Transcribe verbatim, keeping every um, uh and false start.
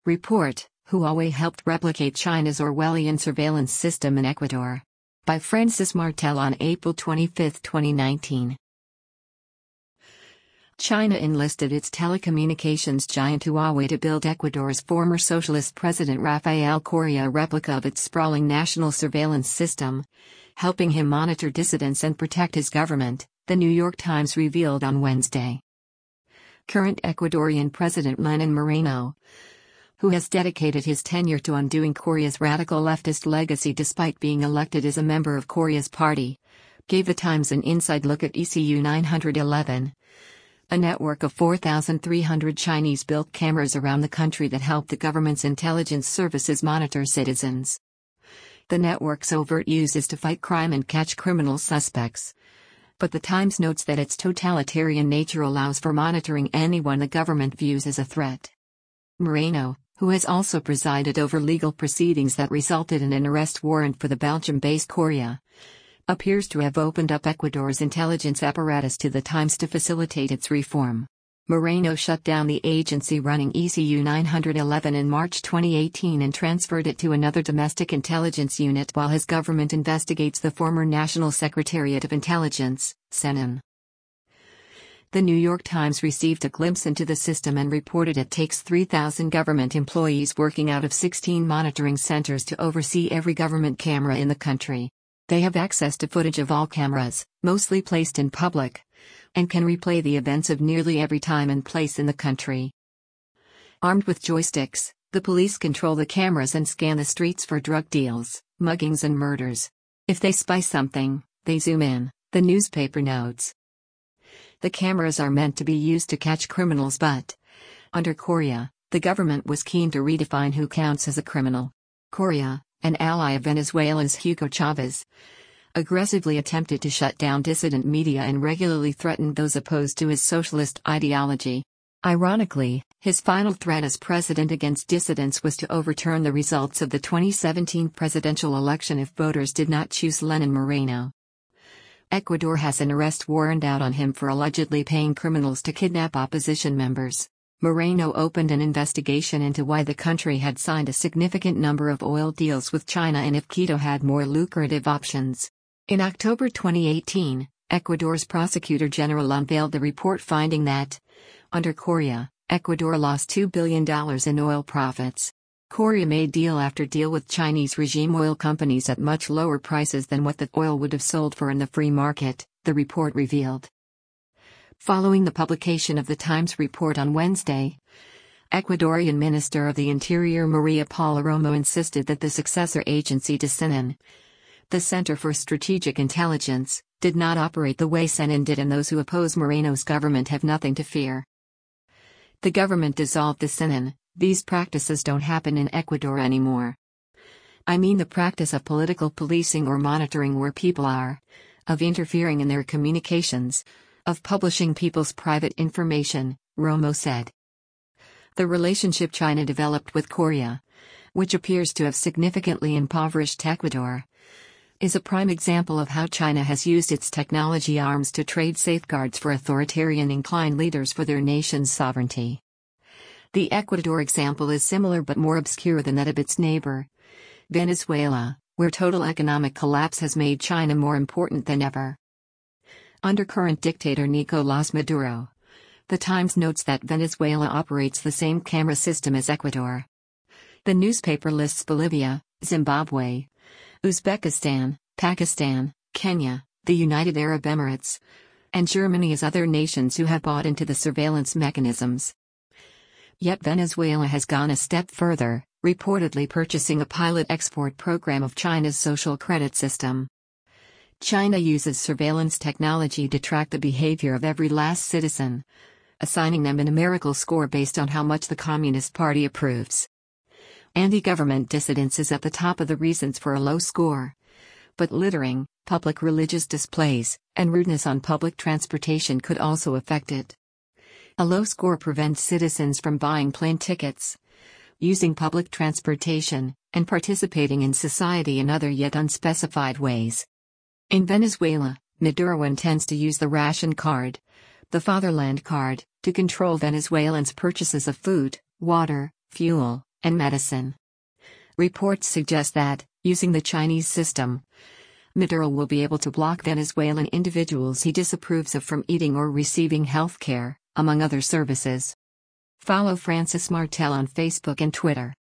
Report: Huawei helped replicate China's Orwellian surveillance system in Ecuador. By Francis Martel on April twenty-fifth, twenty nineteen. China enlisted its telecommunications giant Huawei to build Ecuador's former socialist president Rafael Correa a replica of its sprawling national surveillance system, helping him monitor dissidents and protect his government, The New York Times revealed on Wednesday. Current Ecuadorian President Lenin Moreno, who has dedicated his tenure to undoing Correa's radical leftist legacy despite being elected as a member of Correa's party, gave the Times an inside look at E C U nine eleven, a network of four thousand three hundred Chinese-built cameras around the country that help the government's intelligence services monitor citizens. The network's overt use is to fight crime and catch criminal suspects. But the Times notes that its totalitarian nature allows for monitoring anyone the government views as a threat. Moreno, who has also presided over legal proceedings that resulted in an arrest warrant for the Belgium-based Correa, appears to have opened up Ecuador's intelligence apparatus to the Times to facilitate its reform. Moreno shut down the agency running E C U nine eleven in March twenty eighteen and transferred it to another domestic intelligence unit while his government investigates the former National Secretariat of Intelligence, SENIN. The New York Times received a glimpse into the system and reported it takes three thousand government employees working out of sixteen monitoring centers to oversee every government camera in the country. They have access to footage of all cameras, mostly placed in public, and can replay the events of nearly every time and place in the country. Armed with joysticks, the police control the cameras and scan the streets for drug deals, muggings and murders. If they spy something, they zoom in, the newspaper notes. The cameras are meant to be used to catch criminals, but under Correa, the government was keen to redefine who counts as a criminal. Correa, an ally of Venezuela's Hugo Chavez, aggressively attempted to shut down dissident media and regularly threatened those opposed to his socialist ideology. Ironically, his final threat as president against dissidents was to overturn the results of the twenty seventeen presidential election if voters did not choose Lenin Moreno. Ecuador has an arrest warrant out on him for allegedly paying criminals to kidnap opposition members. Moreno opened an investigation into why the country had signed a significant number of oil deals with China and if Quito had more lucrative options. In October twenty eighteen, Ecuador's prosecutor general unveiled the report finding that, under Correa, Ecuador lost two billion dollars in oil profits. Correa made deal after deal with Chinese regime oil companies at much lower prices than what the oil would have sold for in the free market, the report revealed. Following the publication of the Times report on Wednesday, Ecuadorian Minister of the Interior Maria Paula Romo insisted that the successor agency to SENIN, the Center for Strategic Intelligence, did not operate the way SENIN did, and those who oppose Moreno's government have nothing to fear. The government dissolved the SENIN. These practices don't happen in Ecuador anymore. I mean the practice of political policing or monitoring where people are, of interfering in their communications, of publishing people's private information, Romo said. The relationship China developed with Correa, which appears to have significantly impoverished Ecuador, is a prime example of how China has used its technology arms to trade safeguards for authoritarian-inclined leaders for their nation's sovereignty. The Ecuador example is similar but more obscure than that of its neighbor, Venezuela, where total economic collapse has made China more important than ever. Under current dictator Nicolás Maduro, the Times notes that Venezuela operates the same camera system as Ecuador. The newspaper lists Bolivia, Zimbabwe, Uzbekistan, Pakistan, Kenya, the United Arab Emirates, and Germany as other nations who have bought into the surveillance mechanisms. Yet Venezuela has gone a step further, reportedly purchasing a pilot export program of China's social credit system. China uses surveillance technology to track the behavior of every last citizen, assigning them a numerical score based on how much the Communist Party approves. Anti-government dissidence is at the top of the reasons for a low score. But littering, public religious displays, and rudeness on public transportation could also affect it. A low score prevents citizens from buying plane tickets, using public transportation, and participating in society in other yet unspecified ways. In Venezuela, Maduro intends to use the ration card, the fatherland card, to control Venezuelans' purchases of food, water, fuel, and medicine. Reports suggest that, using the Chinese system, Maduro will be able to block Venezuelan individuals he disapproves of from eating or receiving health care, among other services. Follow Francis Martel on Facebook and Twitter.